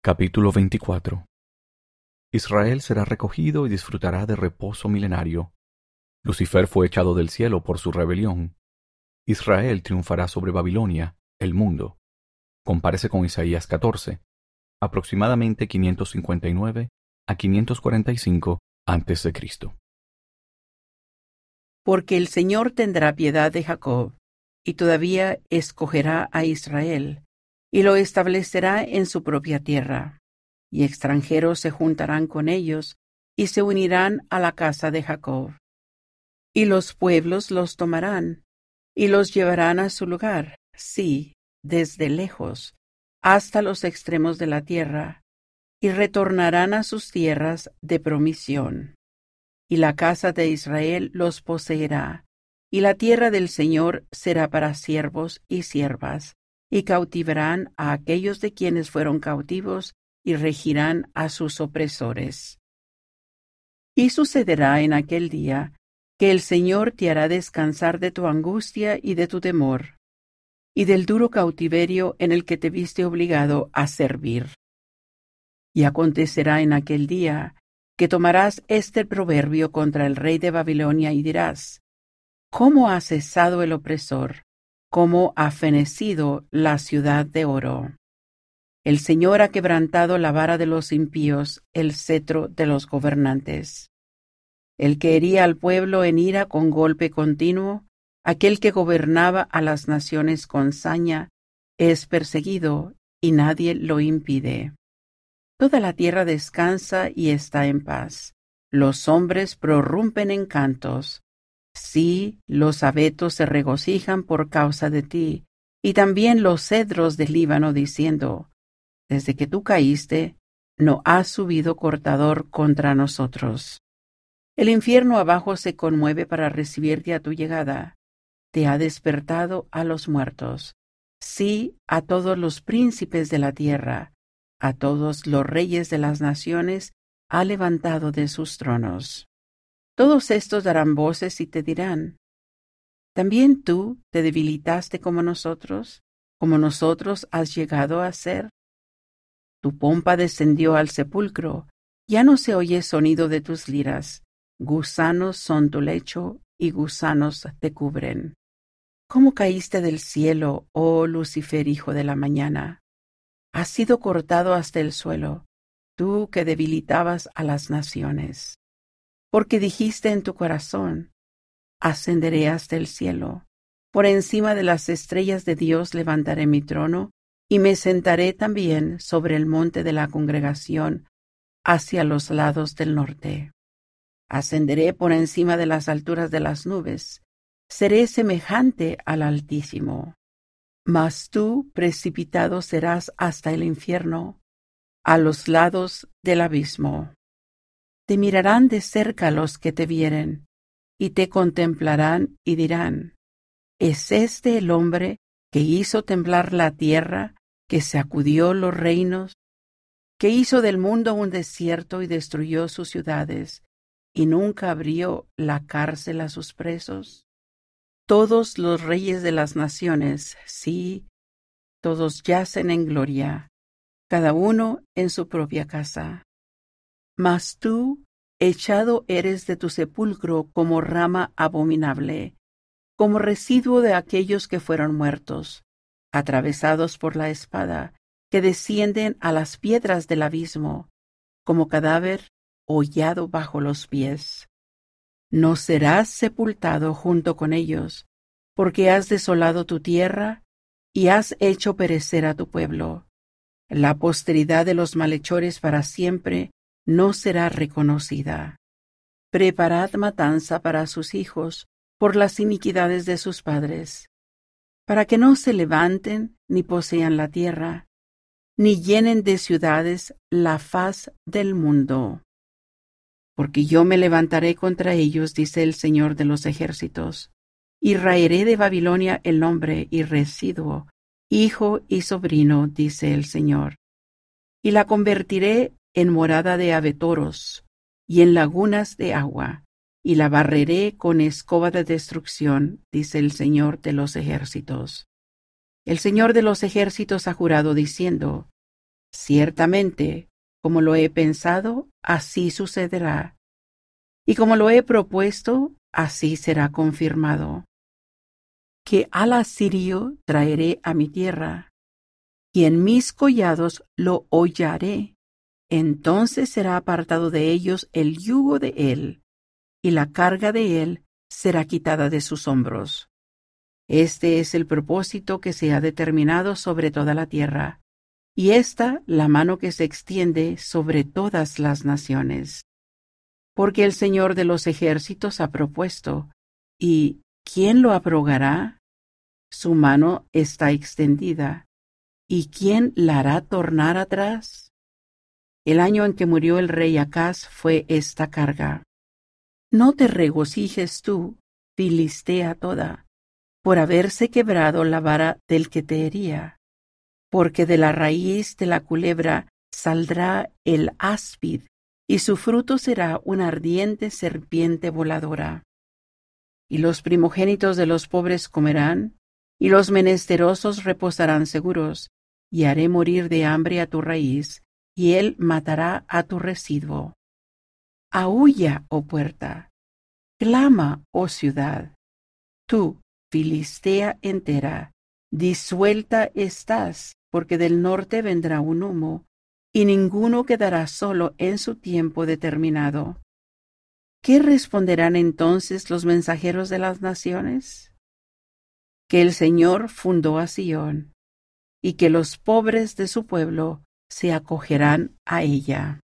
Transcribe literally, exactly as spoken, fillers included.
Capítulo veinticuatro. Israel será recogido y disfrutará de reposo milenario. Lucifer fue echado del cielo por su rebelión. Israel triunfará sobre Babilonia, el mundo. Compárese con Isaías catorce, aproximadamente quinientos cincuenta y nueve a quinientos cuarenta y cinco antes de Cristo. Porque el Señor tendrá piedad de Jacob, y todavía escogerá a Israel, y lo establecerá en su propia tierra. Y extranjeros se juntarán con ellos, y se unirán a la casa de Jacob. Y los pueblos los tomarán, y los llevarán a su lugar, sí, desde lejos, hasta los extremos de la tierra, y retornarán a sus tierras de promisión. Y la casa de Israel los poseerá, y la tierra del Señor será para siervos y siervas, y cautivarán a aquellos de quienes fueron cautivos, y regirán a sus opresores. Y sucederá en aquel día, que el Señor te hará descansar de tu angustia y de tu temor, y del duro cautiverio en el que te viste obligado a servir. Y acontecerá en aquel día, que tomarás este proverbio contra el rey de Babilonia y dirás: ¿Cómo ha cesado el opresor? ¿Cómo ha fenecido la ciudad de oro? El Señor ha quebrantado la vara de los impíos, el cetro de los gobernantes. El que hería al pueblo en ira con golpe continuo, aquel que gobernaba a las naciones con saña, es perseguido y nadie lo impide. Toda la tierra descansa y está en paz. Los hombres prorrumpen en cantos. Sí, los abetos se regocijan por causa de ti, y también los cedros del Líbano, diciendo: Desde que tú caíste, no has subido cortador contra nosotros. El infierno abajo se conmueve para recibirte a tu llegada. Te ha despertado a los muertos, sí, a todos los príncipes de la tierra, a todos los reyes de las naciones ha levantado de sus tronos. Todos estos darán voces y te dirán: ¿También tú te debilitaste como nosotros, como nosotros has llegado a ser? Tu pompa descendió al sepulcro, ya no se oye sonido de tus liras. Gusanos son tu lecho y gusanos te cubren. ¿Cómo caíste del cielo, oh Lucifer, hijo de la mañana? Has sido cortado hasta el suelo, tú que debilitabas a las naciones. Porque dijiste en tu corazón: ascenderé hasta el cielo, por encima de las estrellas de Dios levantaré mi trono, y me sentaré también sobre el monte de la congregación, hacia los lados del norte. Ascenderé por encima de las alturas de las nubes, seré semejante al Altísimo. Mas tú precipitado serás hasta el infierno, a los lados del abismo. Te mirarán de cerca los que te vieren, y te contemplarán y dirán: ¿Es este el hombre que hizo temblar la tierra, que sacudió los reinos, que hizo del mundo un desierto y destruyó sus ciudades, y nunca abrió la cárcel a sus presos? Todos los reyes de las naciones, sí, todos yacen en gloria, cada uno en su propia casa. Mas tú, echado eres de tu sepulcro como rama abominable, como residuo de aquellos que fueron muertos, atravesados por la espada, que descienden a las piedras del abismo, como cadáver hollado bajo los pies. No serás sepultado junto con ellos, porque has desolado tu tierra y has hecho perecer a tu pueblo. La posteridad de los malhechores para siempre no será reconocida. Preparad matanza para sus hijos por las iniquidades de sus padres, para que no se levanten ni posean la tierra, ni llenen de ciudades la faz del mundo. Porque yo me levantaré contra ellos, dice el Señor de los ejércitos, y raeré de Babilonia el nombre y residuo, hijo y sobrino, dice el Señor. Y la convertiré en morada de abetoros y en lagunas de agua, y la barreré con escoba de destrucción, dice el Señor de los ejércitos. El Señor de los ejércitos ha jurado diciendo: Ciertamente, como lo he pensado, así sucederá, y como lo he propuesto, así será confirmado. Que al asirio traeré a mi tierra, y en mis collados lo hollaré. Entonces será apartado de ellos el yugo de él, y la carga de él será quitada de sus hombros. Este es el propósito que se ha determinado sobre toda la tierra, y esta la mano que se extiende sobre todas las naciones. Porque el Señor de los ejércitos ha propuesto, y ¿quién lo abrogará? Su mano está extendida, ¿y quién la hará tornar atrás? El año en que murió el rey Acaz fue esta carga. No te regocijes tú, Filistea toda, por haberse quebrado la vara del que te hería, porque de la raíz de la culebra saldrá el áspid, y su fruto será una ardiente serpiente voladora. Y los primogénitos de los pobres comerán, y los menesterosos reposarán seguros, y haré morir de hambre a tu raíz, y él matará a tu residuo. Aúlla, oh puerta, clama, oh ciudad. Tú, Filistea entera, disuelta estás, porque del norte vendrá un humo, y ninguno quedará solo en su tiempo determinado. ¿Qué responderán entonces los mensajeros de las naciones? Que el Señor fundó a Sión, y que los pobres de su pueblo se acogerán a ella.